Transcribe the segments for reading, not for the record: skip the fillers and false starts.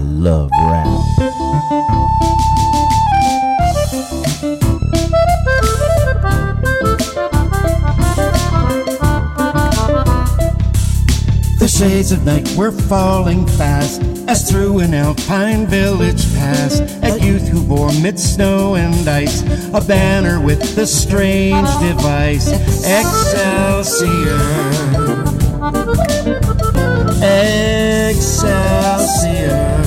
love rap. The shades of night were falling fast as through an alpine village passed a youth who bore mid snow and ice a banner with the strange device Excelsior, Excelsior.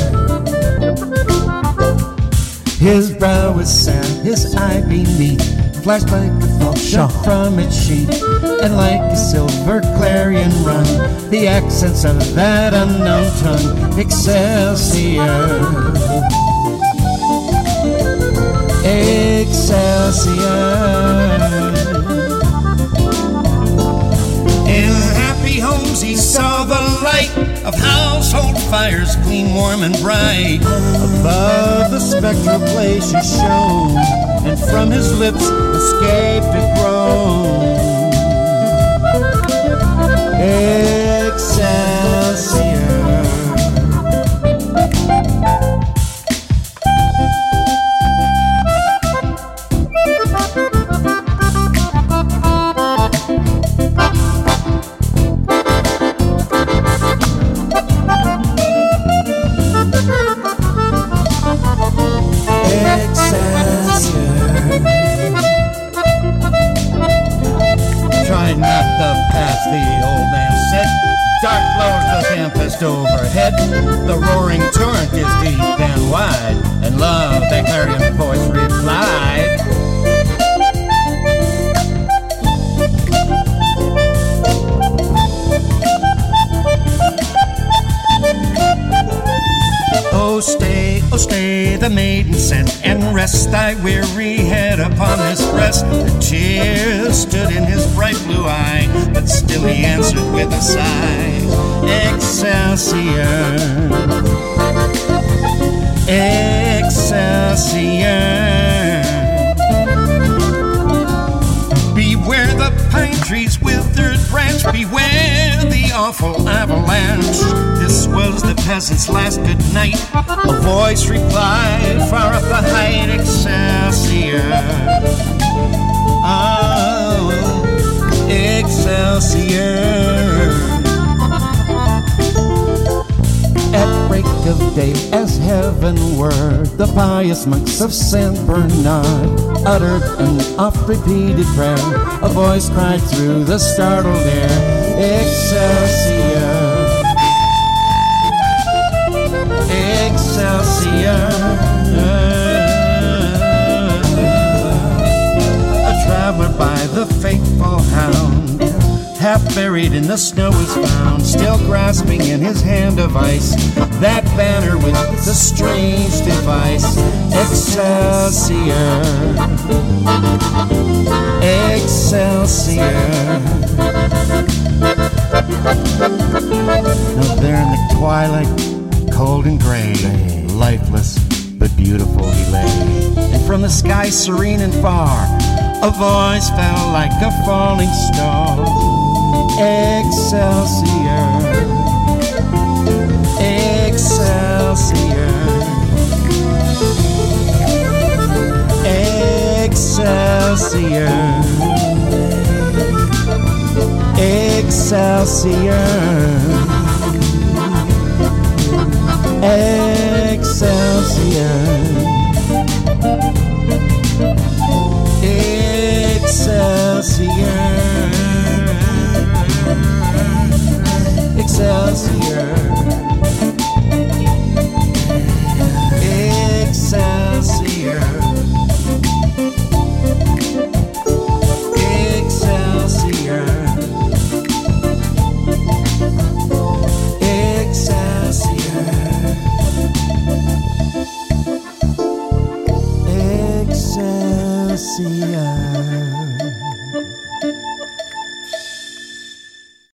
His brow was sad, his eye beneath flashed like a thought shot from its sheet, and like a silver clarion rung the accents of that unknown tongue. Excelsior, Excelsior. In happy homes he saw the light of household fires gleam warm and bright. Above the spectral place he shone, and from his lips escaped a groan. Excelsior. Try not to pass, the old man said. Dark blows the tempest overhead. The roaring torrent is deep and wide, and love, that clarion voice replied. Oh stay, the maiden said, and rest thy weary head upon his breast. The tears stood in his bright blue eye, but still he answered with a sigh. Excelsior, Excelsior. Beware the pine tree's withered branch, beware the awful avalanche. This was the peasant's last good night. A voice replied far up the height, Excelsior, oh, Excelsior. At break of day, as heavenward, the pious monks of Saint Bernard uttered an oft-repeated prayer. A voice cried through the startled air, Excelsior, Excelsior. A traveler by the faithful hound, half buried in the snow is found, still grasping in his hand of ice that banner with the strange device, Excelsior, Excelsior. Now there in the twilight, cold and gray, lifeless but beautiful he lay, and from the sky serene and far a voice fell like a falling star, Excelsior, Excelsior, Excelsior, Excelsior, Excelsior.